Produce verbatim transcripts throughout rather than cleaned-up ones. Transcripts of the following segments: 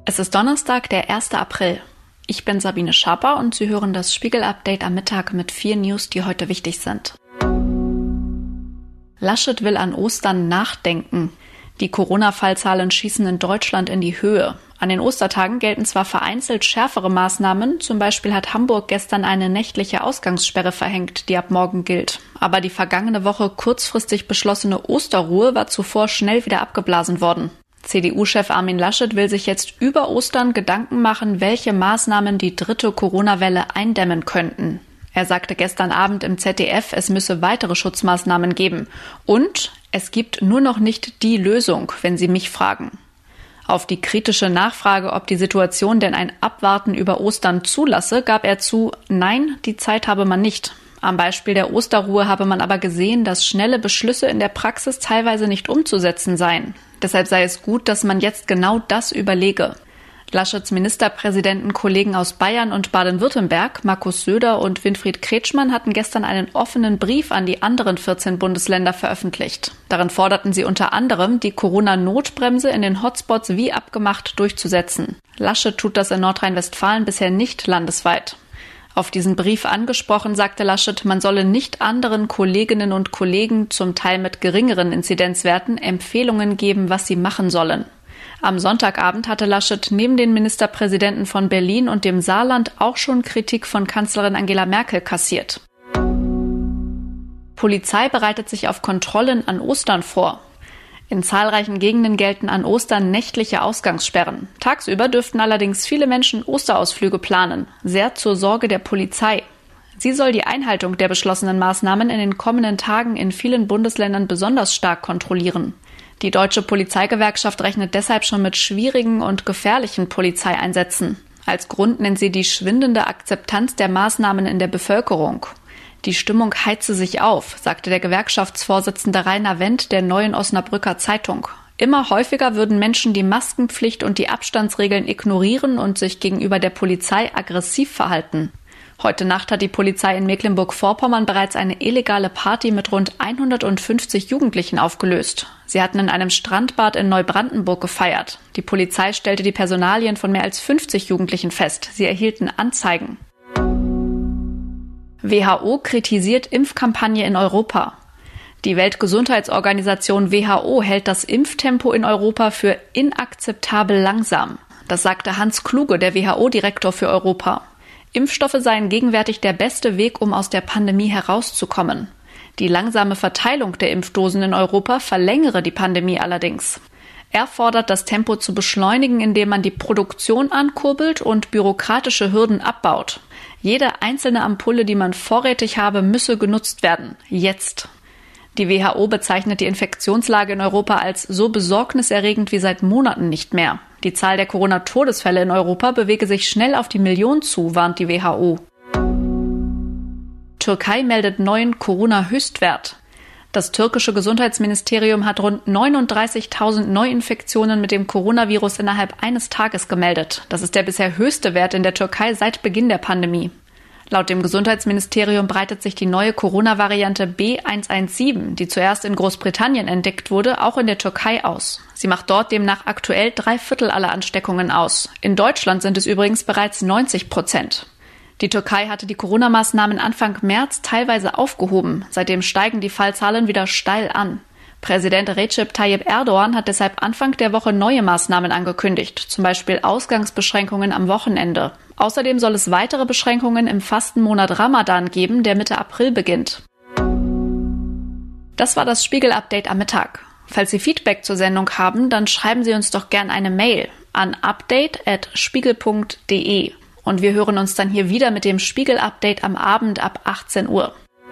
Es ist Donnerstag, der erster April. Ich bin Sabine Schaper und Sie hören das Spiegel-Update am Mittag mit vier News, die heute wichtig sind. Laschet will an Ostern nachdenken. Die Corona-Fallzahlen schießen in Deutschland in die Höhe. An den Ostertagen gelten zwar vereinzelt schärfere Maßnahmen, zum Beispiel hat Hamburg gestern eine nächtliche Ausgangssperre verhängt, die ab morgen gilt. Aber die vergangene Woche kurzfristig beschlossene Osterruhe war zuvor schnell wieder abgeblasen worden. C D U-Chef Armin Laschet will sich jetzt über Ostern Gedanken machen, welche Maßnahmen die dritte Corona-Welle eindämmen könnten. Er sagte gestern Abend im Z D F, es müsse weitere Schutzmaßnahmen geben. Und es gibt nur noch nicht die Lösung, wenn Sie mich fragen. Auf die kritische Nachfrage, ob die Situation denn ein Abwarten über Ostern zulasse, gab er zu, nein, die Zeit habe man nicht. Am Beispiel der Osterruhe habe man aber gesehen, dass schnelle Beschlüsse in der Praxis teilweise nicht umzusetzen seien. Deshalb sei es gut, dass man jetzt genau das überlege. Laschets Ministerpräsidentenkollegen aus Bayern und Baden-Württemberg, Markus Söder und Winfried Kretschmann, hatten gestern einen offenen Brief an die anderen vierzehn Bundesländer veröffentlicht. Darin forderten sie unter anderem, die Corona-Notbremse in den Hotspots wie abgemacht durchzusetzen. Laschet tut das in Nordrhein-Westfalen bisher nicht landesweit. Auf diesen Brief angesprochen, sagte Laschet, man solle nicht anderen Kolleginnen und Kollegen, zum Teil mit geringeren Inzidenzwerten, Empfehlungen geben, was sie machen sollen. Am Sonntagabend hatte Laschet neben den Ministerpräsidenten von Berlin und dem Saarland auch schon Kritik von Kanzlerin Angela Merkel kassiert. Polizei bereitet sich auf Kontrollen an Ostern vor. In zahlreichen Gegenden gelten an Ostern nächtliche Ausgangssperren. Tagsüber dürften allerdings viele Menschen Osterausflüge planen, sehr zur Sorge der Polizei. Sie soll die Einhaltung der beschlossenen Maßnahmen in den kommenden Tagen in vielen Bundesländern besonders stark kontrollieren. Die Deutsche Polizeigewerkschaft rechnet deshalb schon mit schwierigen und gefährlichen Polizeieinsätzen. Als Grund nennt sie die schwindende Akzeptanz der Maßnahmen in der Bevölkerung. Die Stimmung heize sich auf, sagte der Gewerkschaftsvorsitzende Rainer Wendt der Neuen Osnabrücker Zeitung. Immer häufiger würden Menschen die Maskenpflicht und die Abstandsregeln ignorieren und sich gegenüber der Polizei aggressiv verhalten. Heute Nacht hat die Polizei in Mecklenburg-Vorpommern bereits eine illegale Party mit rund hundertfünfzig Jugendlichen aufgelöst. Sie hatten in einem Strandbad in Neubrandenburg gefeiert. Die Polizei stellte die Personalien von mehr als fünfzig Jugendlichen fest. Sie erhielten Anzeigen. W H O kritisiert Impfkampagne in Europa. Die Weltgesundheitsorganisation W H O hält das Impftempo in Europa für inakzeptabel langsam. Das sagte Hans Kluge, der W H O-Direktor für Europa. Impfstoffe seien gegenwärtig der beste Weg, um aus der Pandemie herauszukommen. Die langsame Verteilung der Impfdosen in Europa verlängere die Pandemie allerdings. Er fordert, das Tempo zu beschleunigen, indem man die Produktion ankurbelt und bürokratische Hürden abbaut. Jede einzelne Ampulle, die man vorrätig habe, müsse genutzt werden. Jetzt. Die W H O bezeichnet die Infektionslage in Europa als so besorgniserregend wie seit Monaten nicht mehr. Die Zahl der Corona-Todesfälle in Europa bewege sich schnell auf die Million zu, warnt die W H O. Türkei meldet neuen Corona-Höchstwert. Das türkische Gesundheitsministerium hat rund neununddreißigtausend Neuinfektionen mit dem Coronavirus innerhalb eines Tages gemeldet. Das ist der bisher höchste Wert in der Türkei seit Beginn der Pandemie. Laut dem Gesundheitsministerium breitet sich die neue Corona-Variante B eins eins sieben, die zuerst in Großbritannien entdeckt wurde, auch in der Türkei aus. Sie macht dort demnach aktuell drei Viertel aller Ansteckungen aus. In Deutschland sind es übrigens bereits neunzig Prozent. Die Türkei hatte die Corona-Maßnahmen Anfang März teilweise aufgehoben. Seitdem steigen die Fallzahlen wieder steil an. Präsident Recep Tayyip Erdogan hat deshalb Anfang der Woche neue Maßnahmen angekündigt, zum Beispiel Ausgangsbeschränkungen am Wochenende. Außerdem soll es weitere Beschränkungen im Fastenmonat Ramadan geben, der Mitte April beginnt. Das war das Spiegel-Update am Mittag. Falls Sie Feedback zur Sendung haben, dann schreiben Sie uns doch gern eine Mail an update at spiegel punkt de. Und wir hören uns dann hier wieder mit dem Spiegel-Update am Abend ab achtzehn Uhr.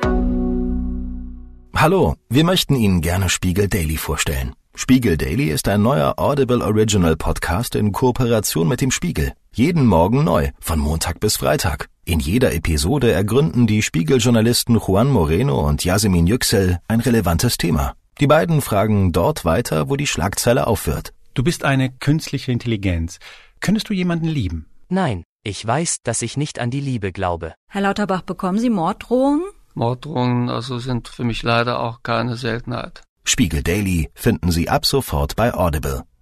Hallo, wir möchten Ihnen gerne Spiegel Daily vorstellen. Spiegel Daily ist ein neuer Audible Original Podcast in Kooperation mit dem Spiegel. Jeden Morgen neu, von Montag bis Freitag. In jeder Episode ergründen die Spiegel-Journalisten Juan Moreno und Yasemin Yüksel ein relevantes Thema. Die beiden fragen dort weiter, wo die Schlagzeile aufhört. Du bist eine künstliche Intelligenz. Könntest du jemanden lieben? Nein, ich weiß, dass ich nicht an die Liebe glaube. Herr Lauterbach, bekommen Sie Morddrohungen? Morddrohungen also sind für mich leider auch keine Seltenheit. Spiegel Daily finden Sie ab sofort bei Audible.